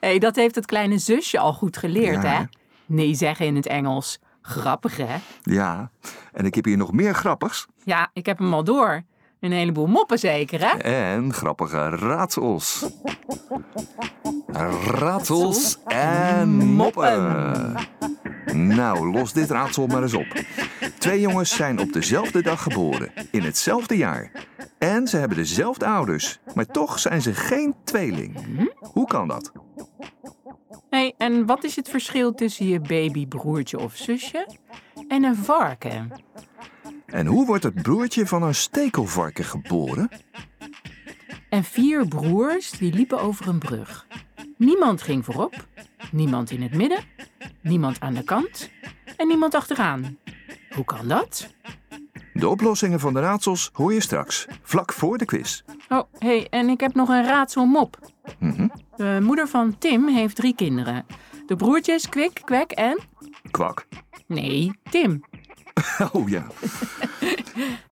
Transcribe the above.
Hey, dat heeft het kleine zusje al goed geleerd, Ja. hè? Nee zeggen in het Engels. Grappig, hè? Ja, en ik heb hier nog meer grappigs. Ja, ik heb hem al door. Een heleboel moppen zeker, hè? En grappige raadsels. Raadsels en moppen. Nou, los dit raadsel maar eens op. 2 jongens zijn op dezelfde dag geboren, in hetzelfde jaar. En ze hebben dezelfde ouders, maar toch zijn ze geen tweeling. Hoe kan dat? Hey, en wat is het verschil tussen je babybroertje of zusje en een varken? En hoe wordt het broertje van een stekelvarken geboren? En 4 broers die liepen over een brug. Niemand ging voorop, niemand in het midden, niemand aan de kant en niemand achteraan. Hoe kan dat? De oplossingen van de raadsels hoor je straks, vlak voor de quiz. Oh, hey, en ik heb nog een raadselmop. Mhm. De moeder van Tim heeft 3 kinderen. De broertjes Kwik, Kwek en... Kwak. Nee, Tim. Oh ja.